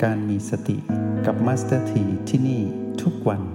การมีสติกับมาสเตอร์ทีที่นี่ทุกวัน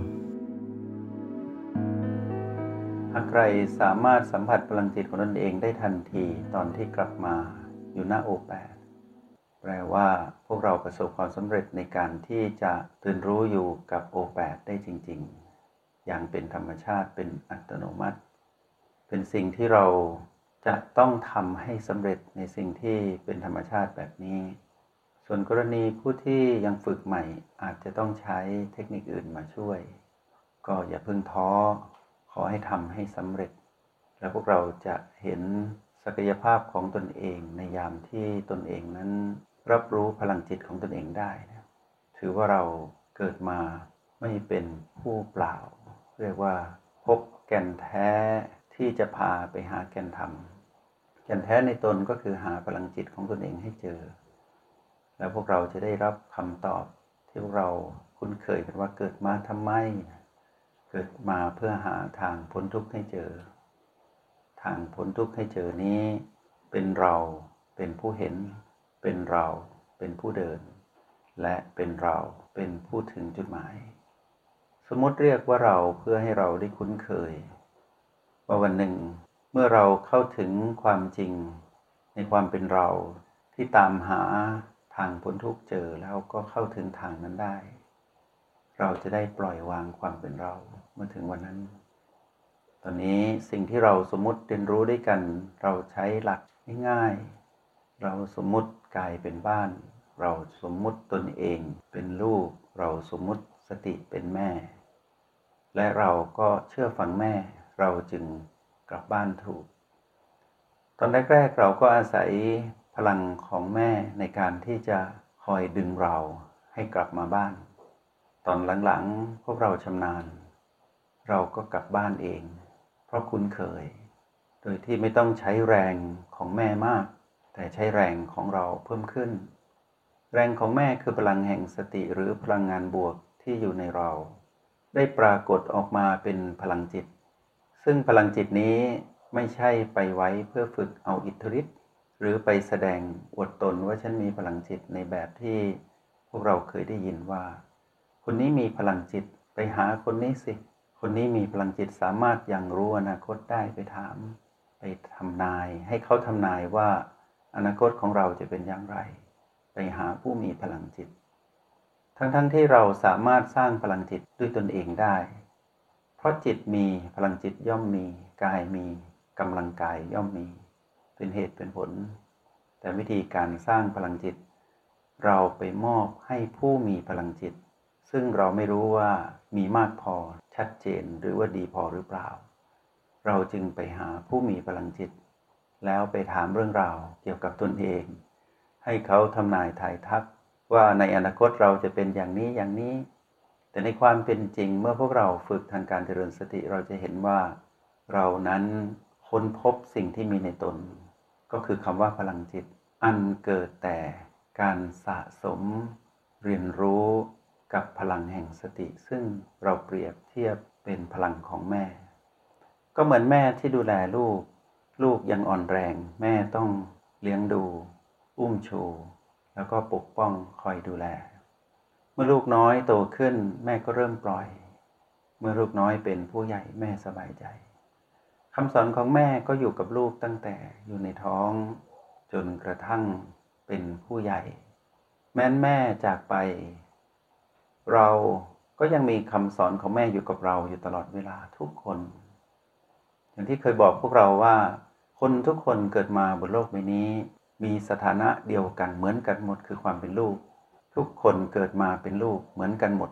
หากใครสามารถสัมผัสพลังจิตของตนเองได้ทันทีตอนที่กลับมาอยู่หน้าโอแปดแปลว่าพวกเราประสบความสำเร็จในการที่จะตื่นรู้อยู่กับโอแปดได้จริงๆอย่างเป็นธรรมชาติเป็นอัตโนมัติเป็นสิ่งที่เราจะต้องทำให้สำเร็จในสิ่งที่เป็นธรรมชาติแบบนี้ส่วนกรณีผู้ที่ยังฝึกใหม่อาจจะต้องใช้เทคนิคอื่นมาช่วยก็อย่าเพิ่งท้อขอให้ทำให้สำเร็จแล้วพวกเราจะเห็นศักยภาพของตนเองในยามที่ตนเองนั้นรับรู้พลังจิตของตนเองได้นะถือว่าเราเกิดมาไม่เป็นผู้เปล่าเรียกว่าพบแก่นแท้ที่จะพาไปหาแก่นธรรมแก่นแท้ในตนก็คือหาพลังจิตของตนเองให้เจอแล้วพวกเราจะได้รับคำตอบที่พวกเราคุ้นเคยกันว่าเกิดมาทำไมเกิดมาเพื่อหาทางพ้นทุกข์ให้เจอทางพ้นทุกข์ให้เจอนี้เป็นเราเป็นผู้เห็นเป็นเราเป็นผู้เดินและเป็นเราเป็นผู้ถึงจุดหมายสมมติเรียกว่าเราเพื่อให้เราได้คุ้นเคยว่าวันหนึ่งเมื่อเราเข้าถึงความจริงในความเป็นเราที่ตามหาทางพ้นทุกข์เจอแล้วก็เข้าถึงทางนั้นได้เราจะได้ปล่อยวางความเป็นเราเมื่อถึงวันนั้นตอนนี้สิ่งที่เราสมมุติเรียนรู้ด้วยกันเราใช้หลักง่ายๆเราสมมุติกายเป็นบ้านเราสมมุติตนเองเป็นลูกเราสมมุติสติเป็นแม่และเราก็เชื่อฟังแม่เราจึงกลับบ้านถูกตอนแรกๆเราก็อาศัยพลังของแม่ในการที่จะคอยดึงเราให้กลับมาบ้านตอนหลังๆพวกเราชำนาญเราก็กลับบ้านเองเพราะคุ้นเคยโดยที่ไม่ต้องใช้แรงของแม่มากแต่ใช้แรงของเราเพิ่มขึ้นแรงของแม่คือพลังแห่งสติหรือพลังงานบวกที่อยู่ในเราได้ปรากฏออกมาเป็นพลังจิตซึ่งพลังจิตนี้ไม่ใช่ไปไว้เพื่อฝึกเอาอิทธิฤทธิ์หรือไปแสดงอวดตนว่าฉันมีพลังจิตในแบบที่พวกเราเคยได้ยินว่าคนนี้มีพลังจิตไปหาคนนี้สิคนนี้มีพลังจิตสามารถยังรู้อนาคตได้ไปถามไปทำนายให้เขาทำนายว่าอนาคตของเราจะเป็นอย่างไรไปหาผู้มีพลังจิตทั้งที่เราสามารถสร้างพลังจิตด้วยตนเองได้เพราะจิตมีพลังจิตย่อมมีกายมีกำลังกายย่อมมีเป็นเหตุเป็นผลแต่วิธีการสร้างพลังจิตเราไปมอบให้ผู้มีพลังจิตซึ่งเราไม่รู้ว่ามีมากพอชัดเจนหรือว่าดีพอหรือเปล่าเราจึงไปหาผู้มีพลังจิตแล้วไปถามเรื่องราวเกี่ยวกับตนเองให้เขาทำนายทายทักว่าในอนาคตเราจะเป็นอย่างนี้อย่างนี้แต่ในความเป็นจริงเมื่อพวกเราฝึกทางการเจริญสติเราจะเห็นว่าเรานั้นค้นพบสิ่งที่มีในตนก็คือคำว่าพลังจิตอันเกิดแต่การสะสมเรียนรู้กับพลังแห่งสติซึ่งเราเปรียบเทียบเป็นพลังของแม่ก็เหมือนแม่ที่ดูแลลูกยังอ่อนแรงแม่ต้องเลี้ยงดูอุ้มชูแล้วก็ปกป้องคอยดูแลเมื่อลูกน้อยโตขึ้นแม่ก็เริ่มปล่อยเมื่อลูกน้อยเป็นผู้ใหญ่แม่สบายใจคำสอนของแม่ก็อยู่กับลูกตั้งแต่อยู่ในท้องจนกระทั่งเป็นผู้ใหญ่แม้แม่จากไปเราก็ยังมีคำสอนของแม่อยู่กับเราอยู่ตลอดเวลาทุกคนอย่างที่เคยบอกพวกเราว่าคนทุกคนเกิดมาบนโลกใบนี้มีสถานะเดียวกันเหมือนกันหมดคือความเป็นลูกทุกคนเกิดมาเป็นลูกเหมือนกันหมด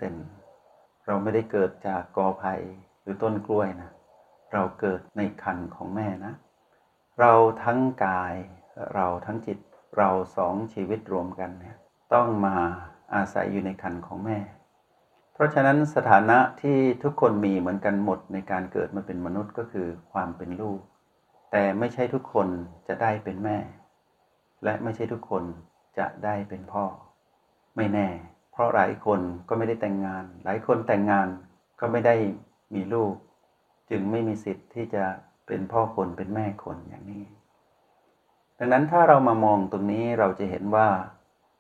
100% เราไม่ได้เกิดจากกอไผ่หรือต้นกล้วยนะเราเกิดในครรภ์ของแม่นะเราทั้งกายเราทั้งจิตเราสองชีวิตรวมกันเนี่ยต้องมาอาศัยอยู่ในครรภ์ของแม่เพราะฉะนั้นสถานะที่ทุกคนมีเหมือนกันหมดในการเกิดมาเป็นมนุษย์ก็คือความเป็นลูกแต่ไม่ใช่ทุกคนจะได้เป็นแม่และไม่ใช่ทุกคนจะได้เป็นพ่อไม่แน่เพราะหลายคนก็ไม่ได้แต่งงานหลายคนแต่งงานก็ไม่ได้มีลูกจึงไม่มีสิทธิ์ที่จะเป็นพ่อคนเป็นแม่คนอย่างนี้ดังนั้นถ้าเรามามองตรงนี้เราจะเห็นว่า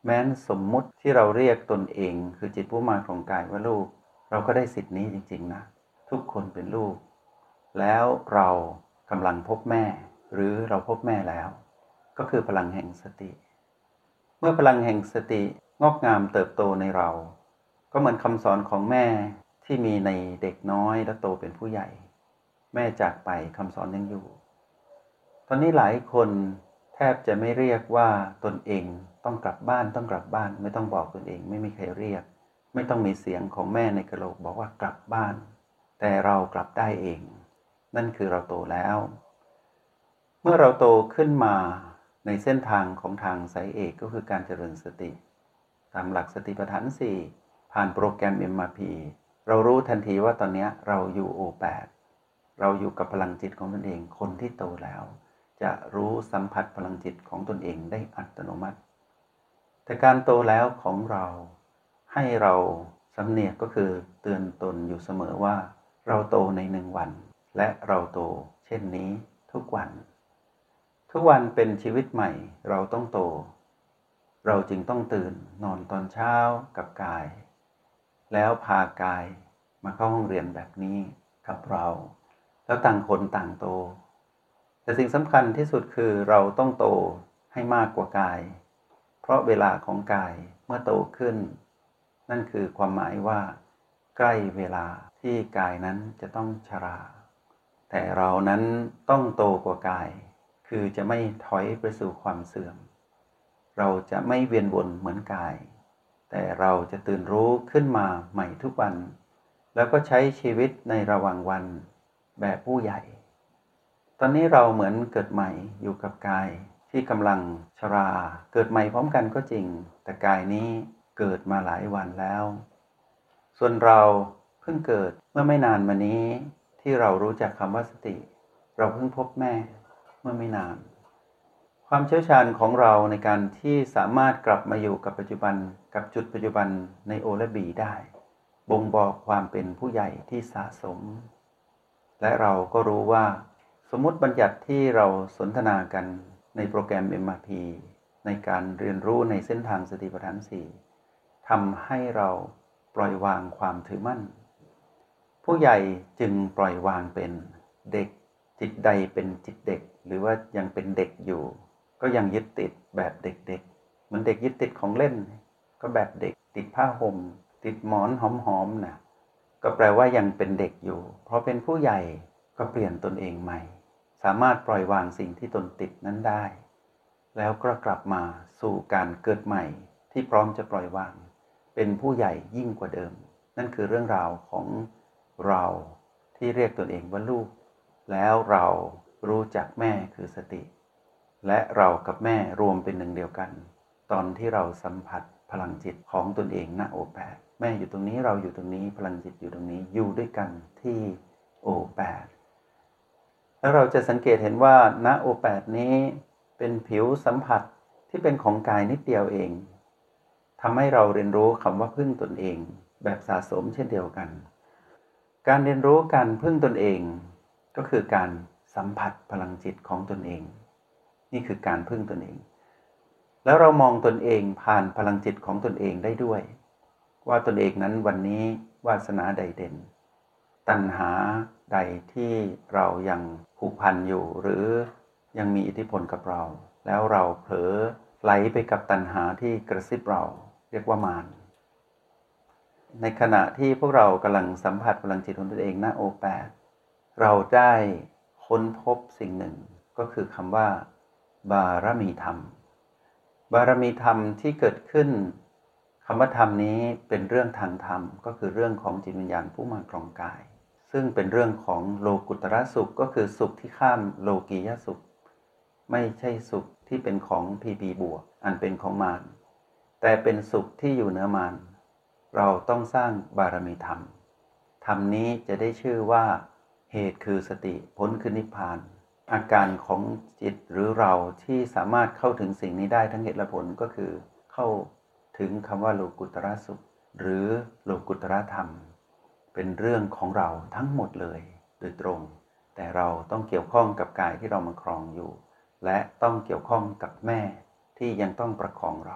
แม้นสมมุติที่เราเรียกตนเองคือจิตผู้มาของกายว่าลูกเราก็ได้สิทธินี้จริงๆนะทุกคนเป็นลูกแล้วเรากำลังพบแม่หรือเราพบแม่แล้วก็คือพลังแห่งสติเมื่อพลังแห่งสติงอกงามเติบโตในเราก็เหมือนคำสอนของแม่ที่มีในเด็กน้อยและโตเป็นผู้ใหญ่แม่จากไปคำสอนยังอยู่ตอนนี้หลายคนแทบจะไม่เรียกว่าตนเองต้องกลับบ้านไม่ต้องบอกตนเองไม่มีใครเรียกไม่ต้องมีเสียงของแม่ในกะโหลกบอกว่ากลับบ้านแต่เรากลับได้เองนั่นคือเราโตแล้วเมื่อเราโตขึ้นมาในเส้นทางของทางสายเอกก็คือการเจริญสติตามหลักสติปัฏฐาน4ผ่านโปรแกรม MRP เรารู้ทันทีว่าตอนนี้เราอยู่ O8 เราอยู่กับพลังจิตของตนเองคนที่โตแล้วจะรู้สัมผัสพลังจิตของตนเองได้อัตโนมัติแต่การโตแล้วของเราให้เราสำเนียกก็คือเตือนตนอยู่เสมอว่าเราโตใน1 วันและเราโตเช่นนี้ทุกวันเป็นชีวิตใหม่เราต้องโตเราจึงต้องตื่นนอนตอนเช้ากับกายแล้วพากายมาเข้าห้องเรียนแบบนี้กับเราแล้วต่างคนต่างโตแต่สิ่งสำคัญที่สุดคือเราต้องโตให้มากกว่ากายเพราะเวลาของกายเมื่อโตขึ้นนั่นคือความหมายว่าใกล้เวลาที่กายนั้นจะต้องชราแต่เรานั้นต้องโตกว่ากายคือจะไม่ถอยไปสู่ความเสื่อมเราจะไม่เวียนวนเหมือนกายแต่เราจะตื่นรู้ขึ้นมาใหม่ทุกวันแล้วก็ใช้ชีวิตในระหว่างวันแบบผู้ใหญ่ตอนนี้เราเหมือนเกิดใหม่อยู่กับกายที่กำลังชราเกิดใหม่พร้อมกันก็จริงแต่กายนี้เกิดมาหลายวันแล้วส่วนเราเพิ่งเกิดเมื่อไม่นานมานี้ที่เรารู้จักคำว่าสติเราเพิ่งพบแม่เมื่อไม่นานความเชี่ยวชาญของเราในการที่สามารถกลับมาอยู่กับปัจจุบันกับจุดปัจจุบันในโอและบีได้บ่งบอกความเป็นผู้ใหญ่ที่สะสมและเราก็รู้ว่าสมมุติบัญญัติที่เราสนทนากันในโปรแกรม MRP ในการเรียนรู้ในเส้นทางสติปัฏฐาน4ทำให้เราปล่อยวางความถือมั่นผู้ใหญ่จึงปล่อยวางเป็นเด็กจิตใดเป็นจิตเด็กหรือว่ายังเป็นเด็กอยู่ก็ยังยึดติดแบบเด็กๆเหมือนเด็กยึดติดของเล่นก็แบบเด็กติดผ้าห่มติดหมอนหอมๆนะก็แปลว่ายังเป็นเด็กอยู่เพราะเป็นผู้ใหญ่ก็เปลี่ยนตนเองใหม่สามารถปล่อยวางสิ่งที่ตนติดนั้นได้แล้วก็กลับมาสู่การเกิดใหม่ที่พร้อมจะปล่อยวางเป็นผู้ใหญ่ยิ่งกว่าเดิมนั่นคือเรื่องราวของเราที่เรียกตนเองว่าลูกแล้วเรารู้จักแม่คือสติและเรากับแม่รวมเป็นหนึ่งเดียวกันตอนที่เราสัมผัสพลังจิตของตนเองณโอแปดแม่อยู่ตรงนี้เราอยู่ตรงนี้พลังจิตอยู่ตรงนี้อยู่ด้วยกันที่โอแปดแล้วเราจะสังเกตเห็นว่าณโอแปดนี้เป็นผิวสัมผัสที่เป็นของกายนิดเดียวเองทำให้เราเรียนรู้คำว่าพึ่งตนเองแบบสะสมเช่นเดียวกันการเรียนรู้การพึ่งตนเองก็คือการสัมผัสพลังจิตของตนเองนี่คือการพึ่งตนเองแล้วเรามองตนเองผ่านพลังจิตของตนเองได้ด้วยว่าตนเองนั้นวันนี้วาสนาใดเด่นตัณหาใดที่เรายังผูกพันอยู่หรือยังมีอิทธิพลกับเราแล้วเราเผลอไหลไปกับตัณหาที่กระซิบเราเรียกว่ามารในขณะที่พวกเรากำลังสัมผัสพลังจิตของตนเองณโอแปดเราได้ค้นพบสิ่งหนึ่งก็คือคำว่าบารมีธรรมบารมีธรรมที่เกิดขึ้นคำว่าธรรมนี้เป็นเรื่องทางธรรมก็คือเรื่องของจิตวิญญาณผู้มาครองกายซึ่งเป็นเรื่องของโลกุตระสุขก็คือสุขที่ข้ามโลกียสุขไม่ใช่สุขที่เป็นของพีบวกอันเป็นของมารแต่เป็นสุขที่อยู่เหนือมารเราต้องสร้างบารมีธรรมธรรมนี้จะได้ชื่อว่าเหตุคือสติผลคือนิพพานอาการของจิตหรือเราที่สามารถเข้าถึงสิ่งนี้ได้ทั้งเหตุและผลก็คือเข้าถึงคำว่าโลกุตระสุขหรือโลกุตระธรรมเป็นเรื่องของเราทั้งหมดเลยโดยตรงแต่เราต้องเกี่ยวข้องกับกายที่เรามาครองอยู่และต้องเกี่ยวข้องกับแม่ที่ยังต้องประคองเรา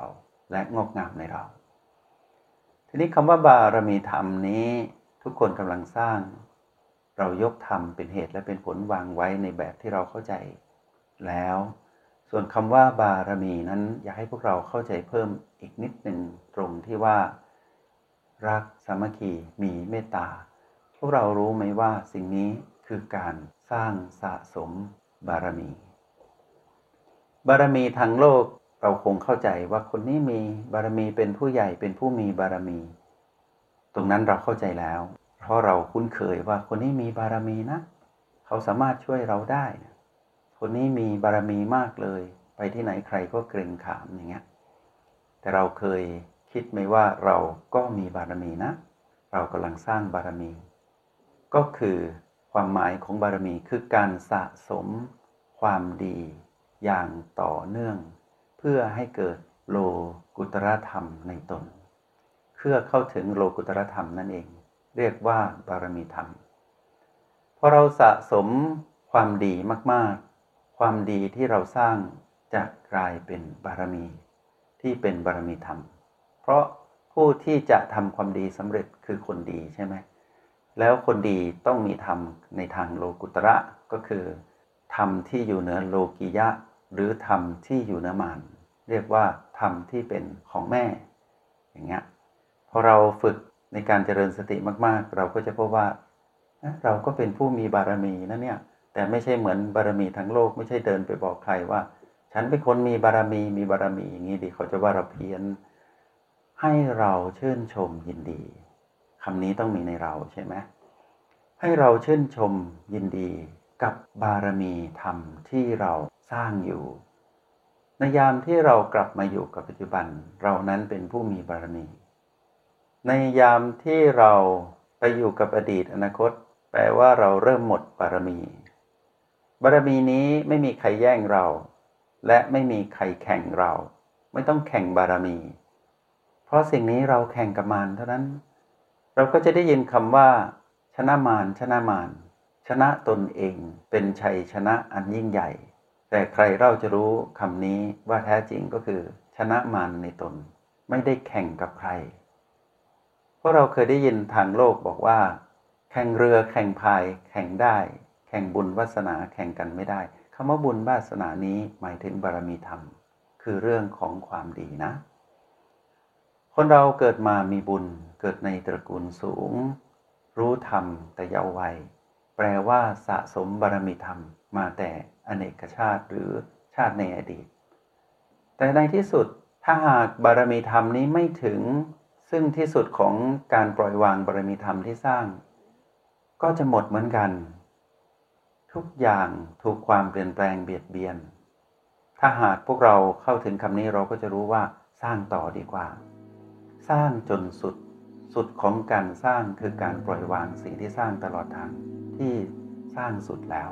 และงอกงามในเราทีนี้คำว่าบารมีธรรมนี้ทุกคนกำลังสร้างเรายกธรรมเป็นเหตุและเป็นผลวางไว้ในแบบที่เราเข้าใจแล้วส่วนคำว่าบารมีนั้นอยากให้พวกเราเข้าใจเพิ่มอีกนิดหนึ่งตรงที่ว่ารักสามัคคีมีเมตตาพวกเรารู้ไหมว่าสิ่งนี้คือการสร้างสะสมบารมีบารมีทางโลกเราคงเข้าใจว่าคนนี้มีบารมีเป็นผู้ใหญ่เป็นผู้มีบารมีตรงนั้นเราเข้าใจแล้วเพราะเราคุ้นเคยว่าคนนี้มีบารมีนะเขาสามารถช่วยเราได้คนนี้มีบารมีมากเลยไปที่ไหนใครก็เกรงขามอย่างเงี้ยแต่เราเคยคิดไหมว่าเราก็มีบารมีนะเรากำลังสร้างบารมีก็คือความหมายของบารมีคือการสะสมความดีอย่างต่อเนื่องเพื่อให้เกิดโลกุตรธรรมในตนเพื่อเข้าถึงโลกุตรธรรมนั่นเองเรียกว่าบารมีธรรมพอเราสะสมความดีมากๆความดีที่เราสร้างจะกลายเป็นบารมีที่เป็นบารมีธรรมเพราะผู้ที่จะทำความดีสำเร็จคือคนดีใช่ไหมแล้วคนดีต้องมีธรรมในทางโลกุตระก็คือธรรมที่อยู่เหนือโลกิยะหรือธรรมที่อยู่เหนือมารเรียกว่าธรรมที่เป็นของแม่อย่างเงี้ยพอเราฝึกในการเจริญสติมากๆเราก็จะพบว่าเราก็เป็นผู้มีบารมีนะเนี่ยแต่ไม่ใช่เหมือนบารมีทั้งโลกไม่ใช่เดินไปบอกใครว่าฉันเป็นคนมีบารมีอย่างนี้ดิเขาจะว่าเราเพี้ยนให้เราชื่นชมยินดีคำนี้ต้องมีในเราใช่ไหมให้เราชื่นชมยินดีกับบารมีธรรมที่เราสร้างอยู่ในยามที่เรากลับมาอยู่กับปัจจุบันเรานั้นเป็นผู้มีบารมีในยามที่เราไปอยู่กับอดีตอนาคตแปลว่าเราเริ่มหมดบารมีนี้ไม่มีใครแย่งเราและไม่มีใครแข่งเราไม่ต้องแข่งบารมีเพราะสิ่งนี้เราแข่งกับมารเท่านั้นเราก็จะได้ยินคำว่าชนะมารชนะตนเองเป็นชัยชนะอันยิ่งใหญ่แต่ใครเราจะรู้คำนี้ว่าแท้จริงก็คือชนะมารในตนไม่ได้แข่งกับใครเพราะเราเคยได้ยินทางโลกบอกว่าแข่งเรือแข่งพายแข่งได้แข่งบุญวาสนาแข่งกันไม่ได้คำว่าบุญวาสนานี้หมายถึงบารมีธรรมคือเรื่องของความดีนะคนเราเกิดมามีบุญเกิดในตระกูลสูงรู้ธรรมแต่เยาว์วัยแปลว่าสะสมบารมีธรรมมาแต่อเนกชาติหรือชาติในอดีตแต่ในที่สุดถ้าหากบารมีธรรมนี้ไม่ถึงซึ่งที่สุดของการปล่อยวางบารมีธรรมที่สร้างก็จะหมดเหมือนกันทุกอย่างถูกความเปลี่ยนแปลงเบียดเบียนถ้าหากพวกเราเข้าถึงคำนี้เราก็จะรู้ว่าสร้างต่อดีกว่าสร้างจนสุดของการสร้างคือการปล่อยวางสิ่งที่สร้างตลอดทางที่สร้างสุดแล้ว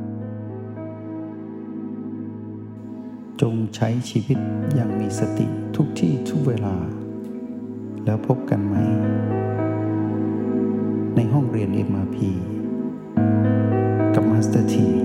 จงใช้ชีวิตอย่างมีสติทุกที่ทุกเวลาแล้วพบกันไหมในห้องเรียน MRP กับมาสเตอร์ที